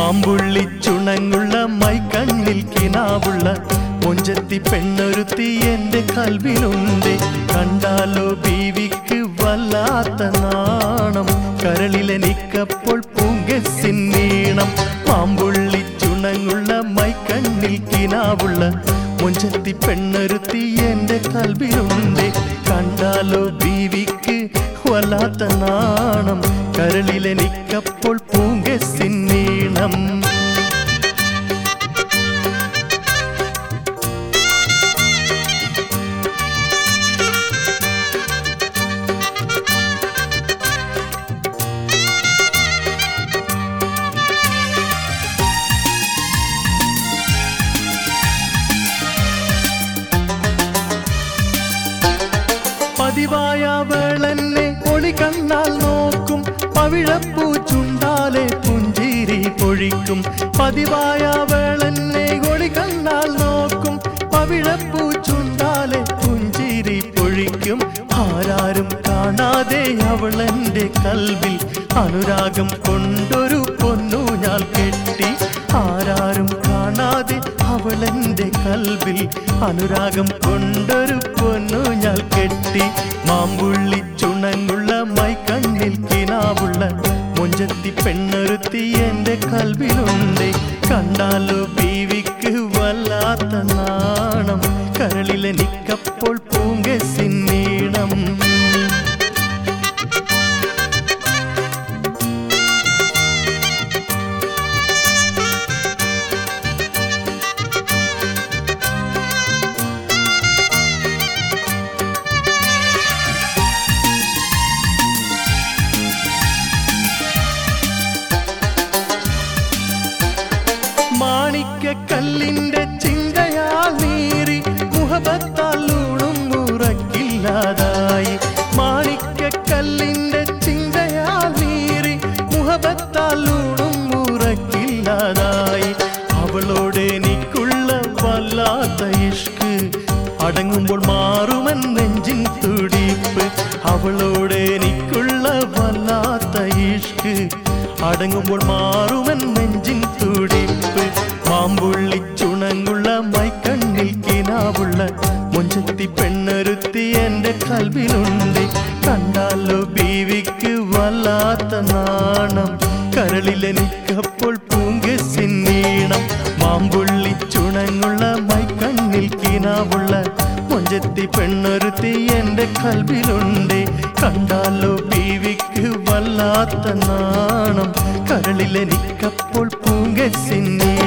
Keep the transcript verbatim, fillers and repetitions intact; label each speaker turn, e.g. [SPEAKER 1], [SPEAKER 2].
[SPEAKER 1] മാമ്പുള്ളി ചുണങ്ങുള്ള മൈക്കണ്ണിൽ കിനാവുള്ള മൊഞ്ചത്തി പെണ്ണൊരുത്തി എന്റെ കൽവിലുണ്ട്. കണ്ടാലോ ബീവിക്ക് വല്ലാത്ത നാണം, കരളിലെനിക്കപ്പോൾ പൂങ്കസിൻ നീണം. മാമ്പുള്ളി ചുണങ്ങുള്ള മൈക്കണ്ണിൽ കിനാവുള്ള മൊഞ്ചത്തി പെണ്ണൊരുത്തി എന്റെ കൽവിലുണ്ട്. കണ്ടാലോ ബീവിക്ക് വല്ലാത്ത നാണം, കരളിലെനിക്കപ്പോൾ പൂങ്കസിൻ നീണം. പതിവായ അവളെന്നെ ഒളി കണ്ണാൽ നോക്കും, പവിഴപ്പൂ ചുണ്ടാലെ പുഞ്ചിരി പൊഴിക്കും. പതിവായ അവളെന്നെ ഒളി കണ്ണാൽ നോക്കും, പവിഴപ്പൂ ചുണ്ടാലെ പുഞ്ചിരി പൊഴിക്കും. ആരാരും കാണാതെ അവളെന്റെ കൽവിൽ അനുരാഗം കൊണ്ടൊരു പൊന്നൂഞ്ഞാൽ കെട്ടി. ആരാരും കാണാതെ അവളെന്റെ കൽവിൽ അനുരാഗം കൊണ്ടൊരു പൊന്നൂഞ്ഞാൽ കെട്ടി. മാമ്പുള്ളി ചുണങ്ങുള്ള മൈക്കണ്ണിൽ കിനാവുള്ള മൊഞ്ചത്തി പെണ്ണൊരുത്തി എന്റെ കൽവിലുണ്ട്. കണ്ടാലോ ബീവിക്ക് വല്ലാത്ത നാണം, കരളിലെനിക്കപ്പോൾ പൂങ്കസിൻ നീണം. മാണിക്കല്ലിന്റെ ചിന്തയാൽ നീറി മുഹബത്താൽ ഊണും ഉറക്കില്ലാതായി. മാണിക്കല്ലിന്റെ ചിന്തയാൽ നീറി മുഹബത്താൽ ഊണും ഉറക്കില്ലാതായി. അവളോട് എനിക്കുള്ള വല്ലാത്ത ഇഷ്ക് അടങ്ങുമ്പോൾ മാറുമെൻ നെഞ്ചിൻ തുടിപ്പ്. അവളോട് എനിക്കുള്ള വല്ലാത്ത ഇഷ്ക് അടങ്ങുമ്പോൾ മാറുമെൻ നെഞ്ചിൻ തുടിപ്പ്. മാമ്പുള്ളി ചുണങ്ങുള്ള മൈക്കണ്ണിൽ കിനാവുള്ള മൊഞ്ചത്തി പെണ്ണൊരുത്തി എന്റെ കൽവിലുണ്ട്. കണ്ടാലോ ബീവിക്ക് വല്ലാത്ത നാണം, കരളിലെനിക്കപ്പോൾ പൂങ്കസിൻ നീണം. മാമ്പുള്ളി ചുണങ്ങുള്ള മൈക്കണ്ണിൽ കിനാവുള്ള മൊഞ്ചത്തി പെണ്ണൊരുത്തി എന്റെ കൽവിലുണ്ട്. കണ്ടാലോ ബീവിക്ക് വല്ലാത്ത നാണം, കരളിലെനിക്കപ്പോൾ പൂങ്കസിൻ നീണം.